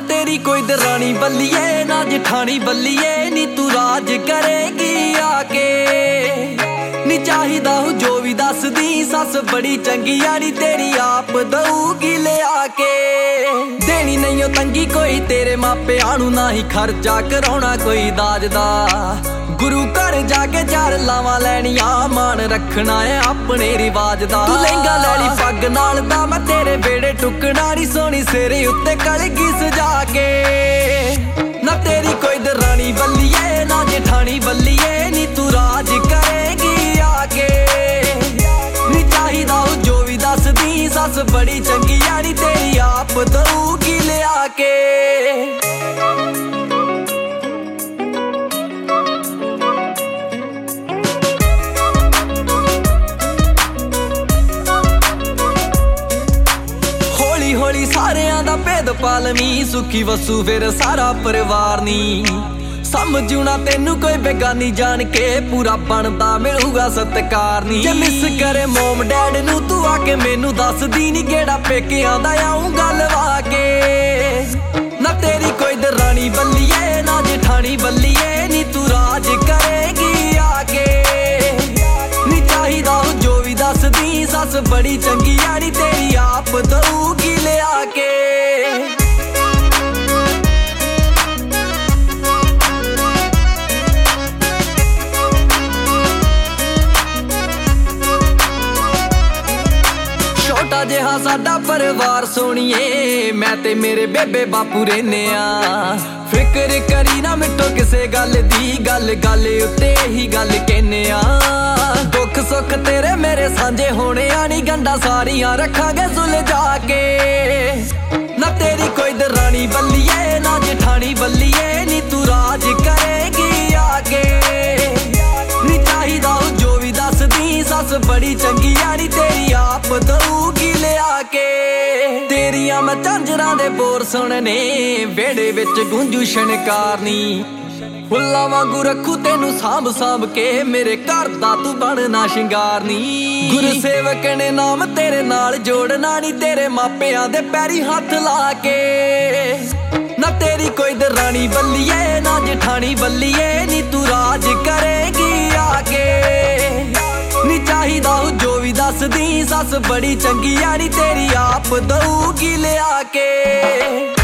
तेरी कोई दरानी बल्लिए ना जठानी बल्लिए नी तू राज करेगी आके नी चाहिदा हूं जो भी दस दी सस बड़ी चंगी यानी तेरी आप दऊगी ले आके देनी नहीं तंगी कोई तेरे मापिआं नूं ना ही खर्चा कराउणा कोई दाज दा गुरु घर जाके चार लावां लैणियां मान रखना है अपने रिवाज दा तू लहंगा लैली पग नाल दा मैं तेरे बेड़े टुकना नी सोनी सिरे उत्ते कलगी सजा के ना तेरी कोई दरानी बल्लिए ना जेठानी बल्लिए नी तू राज करेगी आके नी चाहिदा हूं जो भी दस दी सस बड़ी चंगी यानी तेरी आप दऊगी ले आके होली सारियां दा भेद पालवी सुखी वसू फिर सारा परिवार नी समझूना तेनू कोई बेगानी जान के पूरा बनदा मिलूगा सत्कार नी जे मिस करे मोम डैड नू तू आके मैनू दस दी नी गेड़ा पेकिआं दा आऊं गल वाके ना तेरी कोई दरानी बल्लिए ना जेठानी बल्लिए नी तू राज करेगी आके नी चाहिदा हूं जो भी दस दी सस बड़ी चंगी यानी तेरी आप दऊगी ले आके छोटा जिहा साडा परिवार सोनिए मैं ते मेरे बेबे बापू रहने आ फिक्र करी ना मिटो किसे गल दी गल गल उत्ते ही गल कहने आ दुख सुख तेरे मेरे सांझे होने आनी गंडा सारियां रखांगे सुलझा के ना तेरी कोई दरानी बल्लिए ना जेठानी बल्लिए नी तू राज करेगी आके नी चाहिदा हूं जो भी दस दी सस बड़ी चंगी यानी तेरी आप दऊगी ले आके तेरियां मैं झांजरां दे बोर सुनने वेड़े विच गूंजू छणकारनी फुल्लां वांगू रखू तेनू सांभ सांभ के मेरे घर दा तू बनना शिंगारनी गुरसेवक ने नाम तेरे नाल जोड़ना नी तेरे मापिआं दे पैरी हत्थ ला के ना तेरी कोई दरानी बल्लिए ना जेठानी बल्लिए नी तू राज करेगी आके नी चाहिदा हूं जो भी दस दी सस बड़ी चंगी यानी तेरी आप दऊगी ले आके।